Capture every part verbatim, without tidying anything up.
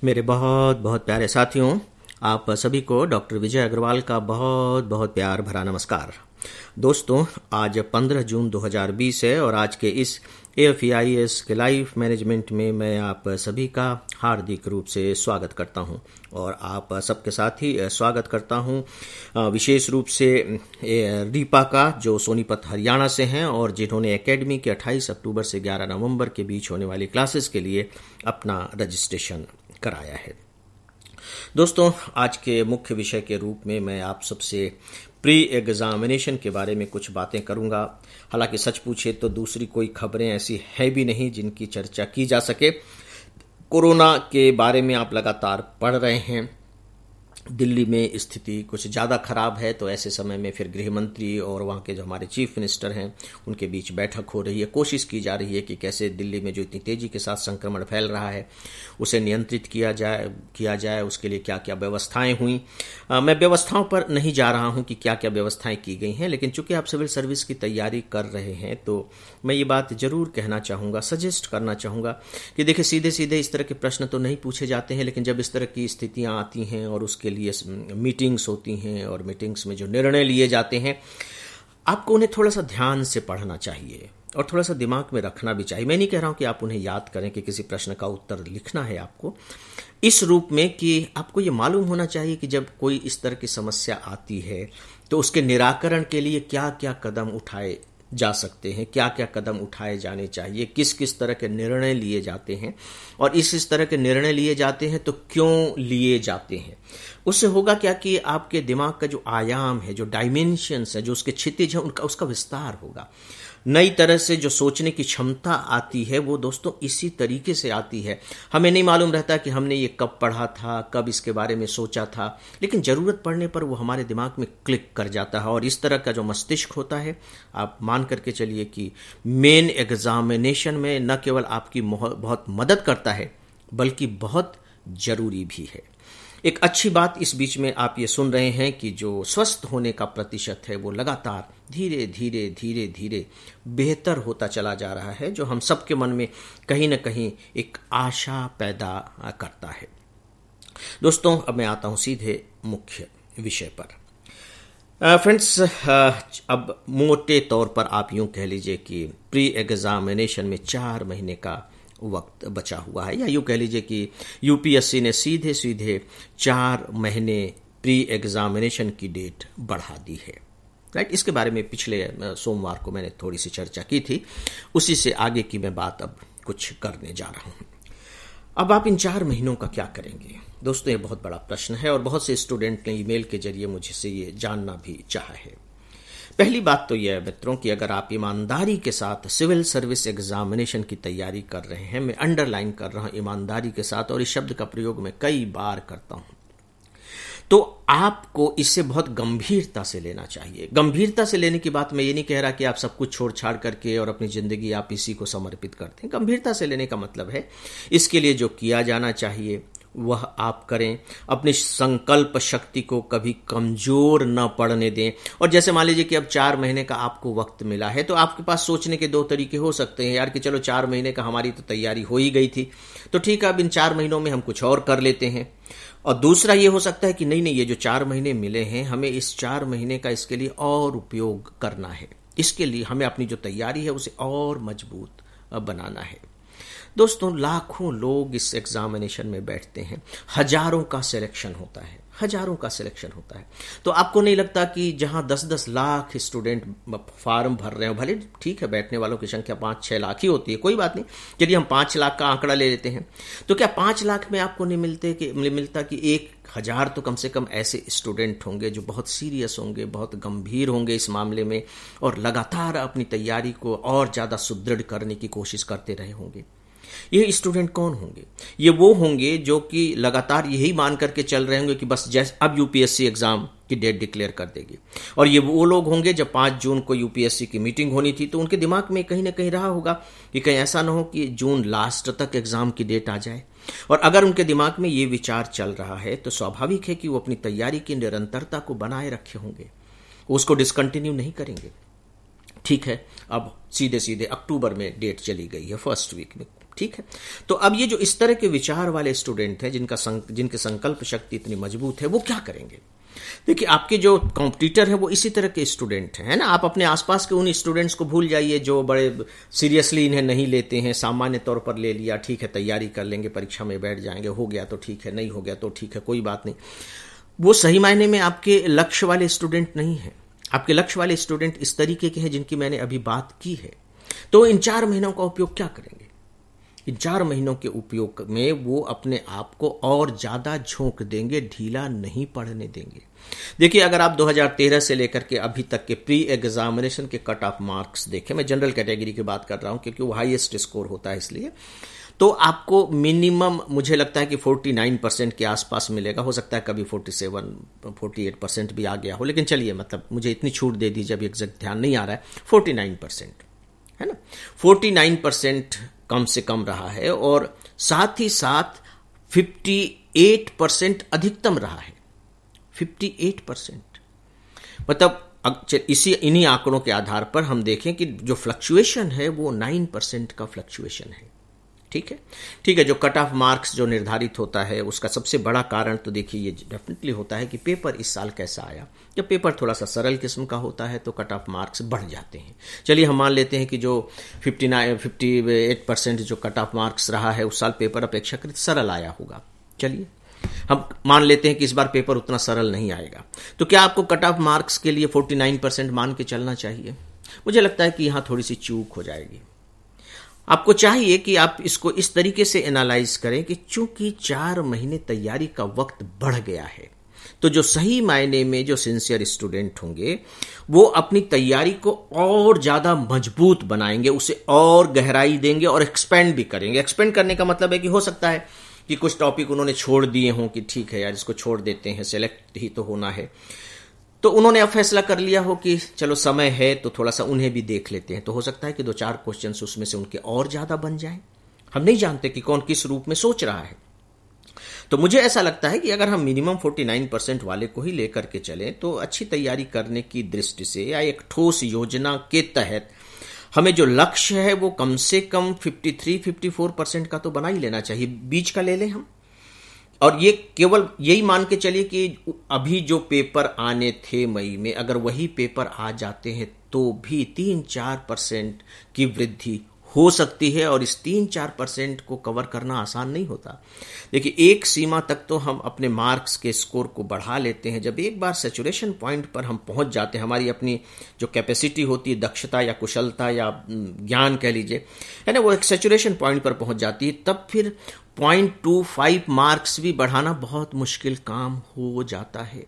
मेरे बहुत बहुत प्यारे साथियों, आप सभी को डॉक्टर विजय अग्रवाल का बहुत बहुत प्यार भरा नमस्कार। दोस्तों, आज पंद्रह जून दो हज़ार बीस है और आज के इस A F E I S के लाइफ मैनेजमेंट में मैं आप सभी का हार्दिक रूप से स्वागत करता हूं और आप सबके साथ ही स्वागत करता हूं विशेष रूप से रीपा का, जो सोनीपत हरियाणा से हैं और जिन्होंने एकेडमी के अट्ठाईस अक्टूबर से ग्यारह नवंबर के बीच होने वाली क्लासेस के लिए अपना रजिस्ट्रेशन कराया है। दोस्तों, आज के मुख्य विषय के रूप में मैं आप सबसे प्री एग्जामिनेशन के बारे में कुछ बातें करूंगा। हालांकि सच पूछे तो दूसरी कोई खबरें ऐसी है भी नहीं जिनकी चर्चा की जा सके। कोरोना के बारे में आप लगातार पढ़ रहे हैं। दिल्ली में स्थिति कुछ ज़्यादा खराब है, तो ऐसे समय में फिर गृह मंत्री और वहाँ के जो हमारे चीफ मिनिस्टर हैं उनके बीच बैठक हो रही है। कोशिश की जा रही है कि कैसे दिल्ली में जो इतनी तेज़ी के साथ संक्रमण फैल रहा है उसे नियंत्रित किया जाए किया जाए उसके लिए क्या क्या व्यवस्थाएं हुई। आ, मैं व्यवस्थाओं पर नहीं जा रहा हूं कि क्या क्या व्यवस्थाएं की गई हैं, लेकिन चूंकि आप सिविल सर्विस की तैयारी कर रहे हैं तो मैं ये बात जरूर कहना चाहूँगा, सजेस्ट करना चाहूँगा कि देखिए, सीधे सीधे इस तरह के प्रश्न तो नहीं पूछे जाते हैं, लेकिन जब इस तरह की स्थितियाँ आती हैं और उसके लिए मीटिंग्स होती हैं और मीटिंग्स में जो निर्णय लिए जाते हैं, आपको उन्हें थोड़ा सा ध्यान से पढ़ना चाहिए और थोड़ा सा दिमाग में रखना भी चाहिए। मैं नहीं कह रहा हूं कि आप उन्हें याद करें कि किसी प्रश्न का उत्तर लिखना है आपको, इस रूप में कि आपको ये मालूम होना चाहिए कि जब कोई इस तरह की समस्या आती है तो उसके निराकरण के लिए क्या क्या कदम उठाए जा सकते हैं, क्या क्या कदम उठाए जाने चाहिए, किस किस तरह के निर्णय लिए जाते हैं और इस इस तरह के निर्णय लिए जाते हैं तो क्यों लिए जाते हैं। उससे होगा क्या कि आपके दिमाग का जो आयाम है, जो डायमेंशंस है, जो उसके क्षितिज है, उनका उसका विस्तार होगा। नई तरह से जो सोचने की क्षमता आती है वो दोस्तों इसी तरीके से आती है। हमें नहीं मालूम रहता कि हमने ये कब पढ़ा था, कब इसके बारे में सोचा था, लेकिन ज़रूरत पड़ने पर वो हमारे दिमाग में क्लिक कर जाता है। और इस तरह का जो मस्तिष्क होता है, आप मान करके चलिए कि मेन एग्जामिनेशन में न केवल आपकी बहुत मदद करता है बल्कि बहुत ज़रूरी भी है। एक अच्छी बात इस बीच में आप ये सुन रहे हैं कि जो स्वस्थ होने का प्रतिशत है वो लगातार धीरे धीरे धीरे धीरे बेहतर होता चला जा रहा है, जो हम सबके मन में कहीं ना कहीं एक आशा पैदा करता है। दोस्तों, अब मैं आता हूं सीधे मुख्य विषय पर। फ्रेंड्स, अब मोटे तौर पर आप यूं कह लीजिए कि प्री एग्जामिनेशन में चार महीने का वक्त बचा हुआ है, या यूँ कह लीजिए कि यूपीएससी ने सीधे सीधे चार महीने प्री एग्जामिनेशन की डेट बढ़ा दी है। राइट, इसके बारे में पिछले सोमवार को मैंने थोड़ी सी चर्चा की थी, उसी से आगे की मैं बात अब कुछ करने जा रहा हूँ। अब आप इन चार महीनों का क्या करेंगे? दोस्तों, ये बहुत बड़ा प्रश्न है और बहुत से स्टूडेंट ने ईमेल के जरिए मुझसे ये जानना भी चाहा है। पहली बात तो यह है मित्रों कि अगर आप ईमानदारी के साथ सिविल सर्विस एग्जामिनेशन की तैयारी कर रहे हैं, मैं अंडरलाइन कर रहा हूं ईमानदारी के साथ, और इस शब्द का प्रयोग मैं कई बार करता हूं, तो आपको इसे बहुत गंभीरता से लेना चाहिए। गंभीरता से लेने की बात मैं ये नहीं कह रहा कि आप सब कुछ छोड़ छाड़ करके और अपनी जिंदगी आप इसी को समर्पित करते हैं। गंभीरता से लेने का मतलब है इसके लिए जो किया जाना चाहिए वह आप करें। अपनी संकल्प शक्ति को कभी कमजोर न पड़ने दें। और जैसे मान लीजिए कि अब चार महीने का आपको वक्त मिला है, तो आपके पास सोचने के दो तरीके हो सकते हैं यार कि चलो चार महीने का हमारी तो तैयारी हो ही गई थी, तो ठीक है, अब इन चार महीनों में हम कुछ और कर लेते हैं। और दूसरा ये हो सकता है कि नहीं नहीं, ये जो चार महीने मिले हैं, हमें इस चार महीने का इसके लिए और उपयोग करना है, इसके लिए हमें अपनी जो तैयारी है उसे और मजबूत बनाना है। दोस्तों, लाखों लोग इस एग्जामिनेशन में बैठते हैं, हजारों का सिलेक्शन होता है, हजारों का सिलेक्शन होता है। तो आपको नहीं लगता कि जहां दस दस लाख स्टूडेंट फॉर्म भर रहे हो, भले ठीक है बैठने वालों की संख्या पाँच छः लाख ही होती है, कोई बात नहीं, यदि हम पाँच लाख का आंकड़ा ले लेते हैं तो क्या पाँच लाख में आपको नहीं मिलते कि मिलता कि एक हजार तो कम से कम ऐसे स्टूडेंट होंगे जो बहुत सीरियस होंगे, बहुत गंभीर होंगे इस मामले में और लगातार अपनी तैयारी को और ज़्यादा सुदृढ़ करने की कोशिश करते रहे होंगे। ये स्टूडेंट कौन होंगे? ये वो होंगे जो कि लगातार यही मान करके चल रहे होंगे कि बस जैसे अब यूपीएससी एग्जाम की डेट डिक्लेयर कर देगी। और ये वो लोग होंगे जब पाँच जून को यूपीएससी की मीटिंग होनी थी तो उनके दिमाग में कहीं ना कहीं रहा होगा कि कहीं ऐसा ना हो कि जून लास्ट तक एग्जाम की डेट आ जाए। और अगर उनके दिमाग में ये विचार चल रहा है तो स्वाभाविक है कि वो अपनी तैयारी की निरंतरता को बनाए रखे होंगे, उसको डिसकंटिन्यू नहीं करेंगे। ठीक है, अब सीधे सीधे अक्टूबर में डेट चली गई है, फर्स्ट वीक में, ठीक है। तो अब ये जो इस तरह के विचार वाले स्टूडेंट हैं, जिनका संक, जिनके संकल्प शक्ति इतनी मजबूत है, वो क्या करेंगे? देखिए, आपके जो कॉम्पिटिटर है वो इसी तरह के स्टूडेंट हैं, है ना। आप अपने आसपास के उन स्टूडेंट्स को भूल जाइए जो बड़े सीरियसली इन्हें नहीं लेते हैं, सामान्य तौर पर ले लिया, ठीक है तैयारी कर लेंगे, परीक्षा में बैठ जाएंगे, हो गया तो ठीक है, नहीं हो गया तो ठीक है, कोई बात नहीं। वो सही मायने में आपके लक्ष्य वाले स्टूडेंट नहीं है। आपके लक्ष्य वाले स्टूडेंट इस तरीके के हैं जिनकी मैंने अभी बात की है। तो इन चार महीनों का उपयोग क्या करेंगे? इन चार महीनों के उपयोग में वो अपने आप को और ज्यादा झोंक देंगे, ढीला नहीं पड़ने देंगे। देखिए, अगर आप दो हज़ार तेरह से लेकर के अभी तक के प्री एग्जामिनेशन के कट ऑफ मार्क्स देखें, मैं जनरल कैटेगरी की बात कर रहा हूं क्योंकि वो हाईएस्ट स्कोर होता है इसलिए, तो आपको मिनिमम मुझे लगता है कि उनचास परसेंट के आसपास मिलेगा। हो सकता है कभी सैंतालीस, अड़तालीस परसेंट भी आ गया हो, लेकिन चलिए मतलब मुझे इतनी छूट दे दीजिए, अभी एग्जैक्ट ध्यान नहीं आ रहा है, उनचास परसेंट है ना, उनचास परसेंट कम से कम रहा है। और साथ ही साथ अट्ठावन परसेंट अधिकतम रहा है, अट्ठावन परसेंट। मतलब इसी इन्हीं आंकड़ों के आधार पर हम देखें कि जो फ्लक्चुएशन है वो नौ परसेंट का फ्लक्चुएशन है। ठीक है, ठीक है। जो कट ऑफ मार्क्स जो निर्धारित होता है उसका सबसे बड़ा कारण तो देखिए ये डेफिनेटली होता है कि पेपर इस साल कैसा आया। जब पेपर थोड़ा सा सरल किस्म का होता है तो कट ऑफ मार्क्स बढ़ जाते हैं। चलिए हम मान लेते हैं कि जो उनसठ अट्ठावन परसेंट जो कट ऑफ मार्क्स रहा है उस साल पेपर अपेक्षाकृत सरल आया होगा। चलिए हम मान लेते हैं कि इस बार पेपर उतना सरल नहीं आएगा, तो क्या आपको कट ऑफ मार्क्स के लिए उनचास परसेंट मान के चलना चाहिए? मुझे लगता है कि यहां थोड़ी सी चूक हो जाएगी। आपको चाहिए कि आप इसको इस तरीके से एनालाइज करें कि चूंकि चार महीने तैयारी का वक्त बढ़ गया है, तो जो सही मायने में जो सिंसियर स्टूडेंट होंगे वो अपनी तैयारी को और ज्यादा मजबूत बनाएंगे, उसे और गहराई देंगे और एक्सपेंड भी करेंगे। एक्सपेंड करने का मतलब है कि हो सकता है कि कुछ टॉपिक उन्होंने छोड़ दिए हों कि ठीक है यार इसको छोड़ देते हैं, सेलेक्ट ही तो होना है, तो उन्होंने अब फैसला कर लिया हो कि चलो समय है तो थोड़ा सा उन्हें भी देख लेते हैं। तो हो सकता है कि दो चार क्वेश्चंस उसमें से उनके और ज्यादा बन जाएं। हम नहीं जानते कि कौन किस रूप में सोच रहा है। तो मुझे ऐसा लगता है कि अगर हम मिनिमम उनचास परसेंट वाले को ही लेकर के चलें तो अच्छी तैयारी करने की दृष्टि से या एक ठोस योजना के तहत हमें जो लक्ष्य है वो कम से कम तिरेपन चौवन परसेंट का तो बना ही लेना चाहिए। बीच का ले लें हम, और ये केवल यही मान के चलिए कि अभी जो पेपर आने थे मई में, अगर वही पेपर आ जाते हैं तो भी तीन चार परसेंट की वृद्धि हो सकती है, और इस तीन चार परसेंट को कवर करना आसान नहीं होता। देखिए, एक सीमा तक तो हम अपने मार्क्स के स्कोर को बढ़ा लेते हैं। जब एक बार सैचुरेशन पॉइंट पर हम पहुंच जाते हैं, हमारी अपनी जो कैपेसिटी होती है, दक्षता या कुशलता या ज्ञान कह लीजिए, है ना, वो एक सैचुरेशन पॉइंट पर पहुंच जाती है, तब फिर पॉइंट टू फाइव मार्क्स भी बढ़ाना बहुत मुश्किल काम हो जाता है।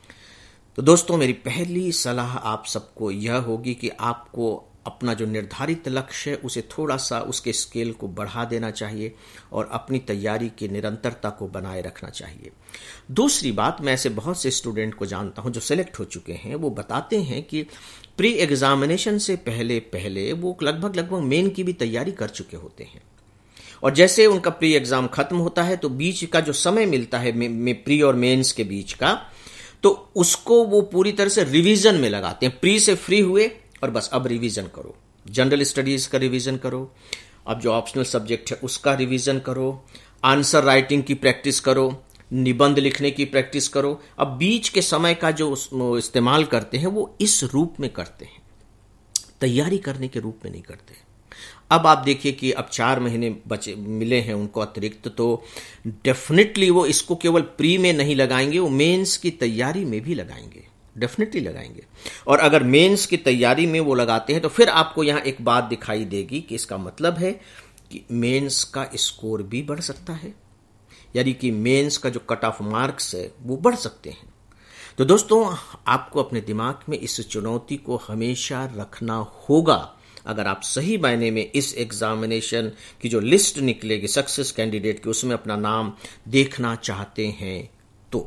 तो दोस्तों, मेरी पहली सलाह आप सबको यह होगी कि आपको अपना जो निर्धारित लक्ष्य है उसे थोड़ा सा उसके स्केल को बढ़ा देना चाहिए और अपनी तैयारी की निरंतरता को बनाए रखना चाहिए। दूसरी बात, मैं ऐसे बहुत से स्टूडेंट को जानता हूं जो सेलेक्ट हो चुके हैं, वो बताते हैं कि प्री एग्जामिनेशन से पहले पहले वो लगभग लगभग मेन की भी तैयारी कर चुके होते हैं, और जैसे उनका प्री एग्जाम खत्म होता है तो बीच का जो समय मिलता है में, में प्री और मेंस के बीच का, तो उसको वो पूरी तरह से रिवीजन में लगाते हैं। प्री से फ्री हुए और बस अब रिवीजन करो, जनरल स्टडीज का रिवीजन करो, अब जो ऑप्शनल सब्जेक्ट है उसका रिवीजन करो, आंसर राइटिंग की प्रैक्टिस करो, निबंध लिखने की प्रैक्टिस करो। अब बीच के समय का जो इस्तेमाल करते हैं वो इस रूप में करते हैं, तैयारी करने के रूप में नहीं करते। अब आप देखिए कि अब चार महीने बचे मिले हैं उनको अतिरिक्त, तो डेफिनेटली वो इसको केवल प्री में नहीं लगाएंगे, वो मेंस की तैयारी में भी लगाएंगे, डेफिनेटली लगाएंगे। और अगर मेंस की तैयारी में वो लगाते हैं तो फिर आपको यहां एक बात दिखाई देगी कि इसका मतलब है कि मेंस का स्कोर भी बढ़ सकता है, यानी कि मेंस का जो कट ऑफ मार्क्स है वो बढ़ सकते हैं। तो दोस्तों, आपको अपने दिमाग में इस चुनौती को हमेशा रखना होगा। अगर आप सही मायने में इस एग्जामिनेशन की जो लिस्ट निकलेगी सक्सेस कैंडिडेट की, उसमें अपना नाम देखना चाहते हैं तो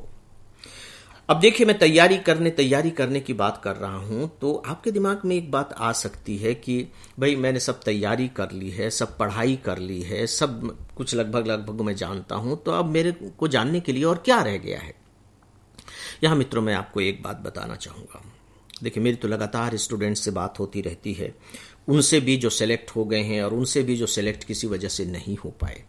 अब देखिए, मैं तैयारी करने तैयारी करने की बात कर रहा हूं, तो आपके दिमाग में एक बात आ सकती है कि भाई मैंने सब तैयारी कर ली है, सब पढ़ाई कर ली है, सब कुछ लगभग लगभग मैं जानता हूं, तो अब मेरे को जानने के लिए और क्या रह गया है। यहां मित्रों, मैं आपको एक बात बताना चाहूंगा। देखिए, मेरी तो लगातार स्टूडेंट से बात होती रहती है, उनसे भी जो सेलेक्ट हो गए हैं और उनसे भी जो सेलेक्ट किसी वजह से नहीं हो पाए।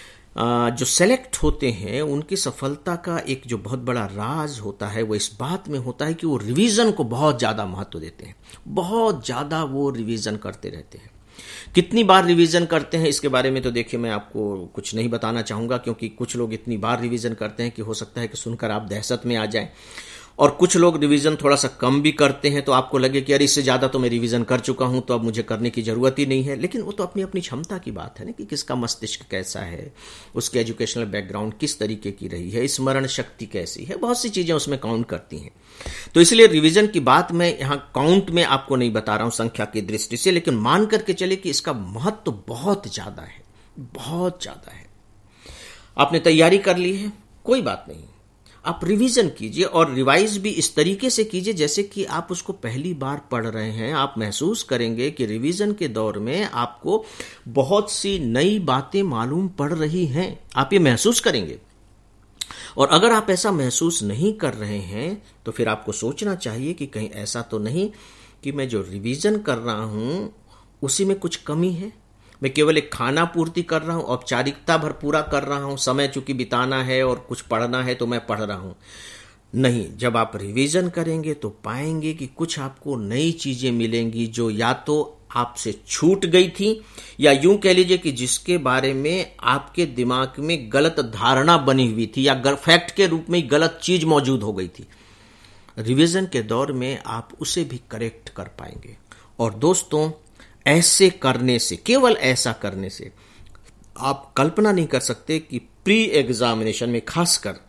जो सेलेक्ट होते हैं उनकी सफलता का एक जो बहुत बड़ा राज होता है वो इस बात में होता है कि वो रिवीजन को बहुत ज़्यादा महत्व देते हैं, बहुत ज़्यादा वो रिवीजन करते रहते हैं। कितनी बार रिवीजन करते हैं इसके बारे में तो देखिए मैं आपको कुछ नहीं बताना चाहूँगा, क्योंकि कुछ लोग इतनी बार रिवीजन करते हैं कि हो सकता है कि सुनकर आप दहशत में आ जाएं, और कुछ लोग रिवीजन थोड़ा सा कम भी करते हैं तो आपको लगे कि अरे इससे ज़्यादा तो मैं रिवीजन कर चुका हूं तो अब मुझे करने की ज़रूरत ही नहीं है। लेकिन वो तो अपनी अपनी क्षमता की बात है ना, कि किसका मस्तिष्क कैसा है, उसकी एजुकेशनल बैकग्राउंड किस तरीके की रही है, स्मरण शक्ति कैसी है, बहुत सी चीज़ें उसमें काउंट करती हैं। तो इसलिए रिवीजन की बात मैं यहाँ काउंट में आपको नहीं बता रहा हूँ संख्या की दृष्टि से, लेकिन मान करके चले कि इसका महत्व बहुत ज़्यादा है, बहुत ज़्यादा है। आपने तैयारी कर ली है, कोई बात नहीं, आप रिवीजन कीजिए और रिवाइज भी इस तरीके से कीजिए जैसे कि आप उसको पहली बार पढ़ रहे हैं। आप महसूस करेंगे कि रिवीजन के दौर में आपको बहुत सी नई बातें मालूम पड़ रही हैं, आप ये महसूस करेंगे। और अगर आप ऐसा महसूस नहीं कर रहे हैं तो फिर आपको सोचना चाहिए कि कहीं ऐसा तो नहीं कि मैं जो रिवीजन कर रहा हूं उसी में कुछ कमी है, मैं केवल एक खाना पूर्ति कर रहा हूं, औपचारिकता भर पूरा कर रहा हूं, समय चूंकि बिताना है और कुछ पढ़ना है तो मैं पढ़ रहा हूं। नहीं, जब आप रिवीजन करेंगे तो पाएंगे कि कुछ आपको नई चीजें मिलेंगी जो या तो आपसे छूट गई थी, या यूं कह लीजिए कि जिसके बारे में आपके दिमाग में गलत धारणा बनी हुई थी, या फैक्ट के रूप में गलत चीज मौजूद हो गई थी। रिवीजन के दौर में आप उसे भी करेक्ट कर पाएंगे। और दोस्तों, ऐसे करने से, केवल ऐसा करने से आप कल्पना नहीं कर सकते कि प्री एग्जामिनेशन में खासकर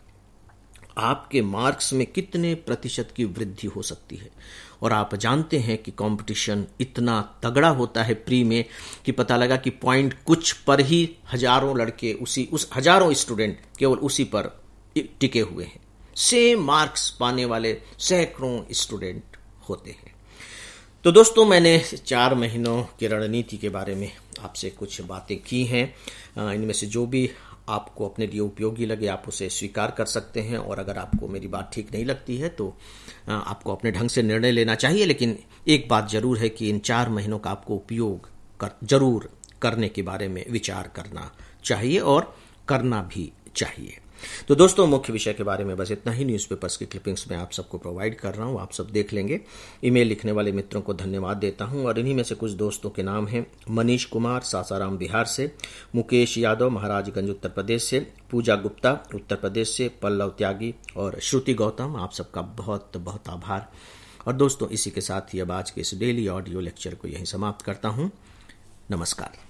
आपके मार्क्स में कितने प्रतिशत की वृद्धि हो सकती है। और आप जानते हैं कि कंपटीशन इतना तगड़ा होता है प्री में कि पता लगा कि पॉइंट कुछ पर ही हजारों लड़के उसी उस हजारों स्टूडेंट केवल उसी पर टिके हुए हैं। सेम मार्क्स पाने वाले सैकड़ों स्टूडेंट होते हैं। तो दोस्तों, मैंने चार महीनों की रणनीति के बारे में आपसे कुछ बातें की हैं। इनमें से जो भी आपको अपने लिए उपयोगी लगे आप उसे स्वीकार कर सकते हैं, और अगर आपको मेरी बात ठीक नहीं लगती है तो आपको अपने ढंग से निर्णय लेना चाहिए। लेकिन एक बात जरूर है कि इन चार महीनों का आपको उपयोग कर जरूर करने के बारे में विचार करना चाहिए और करना भी चाहिए। तो दोस्तों, मुख्य विषय के बारे में बस इतना ही। न्यूज़पेपर्स की क्लिपिंग्स में आप सबको प्रोवाइड कर रहा हूं, आप सब देख लेंगे। ईमेल लिखने वाले मित्रों को धन्यवाद देता हूं, और इन्हीं में से कुछ दोस्तों के नाम हैं: मनीष कुमार सासाराम बिहार से, मुकेश यादव महाराजगंज उत्तर प्रदेश से, पूजा गुप्ता उत्तर प्रदेश से, पल्लव त्यागी और श्रुति गौतम। आप सबका बहुत बहुत आभार। और दोस्तों, इसी के साथ ही अब आज के इस डेली ऑडियो लेक्चर को यहीं समाप्त करता हूं। नमस्कार।